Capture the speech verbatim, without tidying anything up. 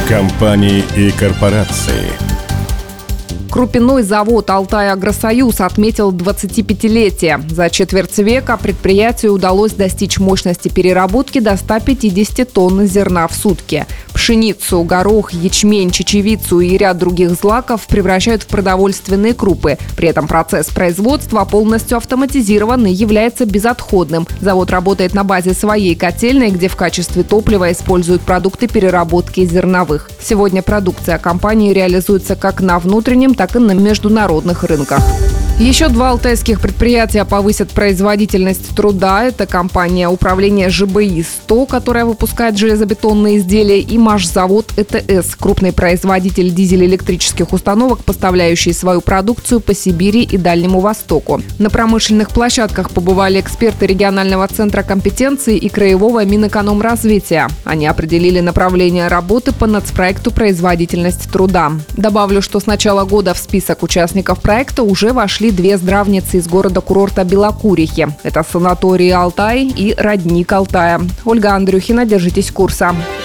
Компании и корпорации. Крупяной завод «Алтай-Агросоюз» отметил двадцатипятилетие. За четверть века предприятию удалось достичь мощности переработки до ста пятидесяти тонн зерна в сутки. Пшеницу, горох, ячмень, чечевицу и ряд других злаков превращают в продовольственные крупы. При этом процесс производства полностью автоматизирован и является безотходным. Завод работает на базе своей котельной, где в качестве топлива используют продукты переработки зерновых. Сегодня продукция компании реализуется как на внутреннем, так и на международных рынках. Еще два алтайских предприятия повысят производительность труда. Это компания управления ЖБИ сто, которая выпускает железобетонные изделия, и Машзавод ЭТС, крупный производитель дизель-электрических установок, поставляющий свою продукцию по Сибири и Дальнему Востоку. На промышленных площадках побывали эксперты регионального центра компетенции и краевого Минэкономразвития. Они определили направление работы по нацпроекту «Производительность труда». Добавлю, что с начала года в список участников проекта уже вошли две здравницы из города-курорта Белокурихи. Это санаторий «Алтай» и родник Алтая. Ольга Андрюхина, держитесь курса.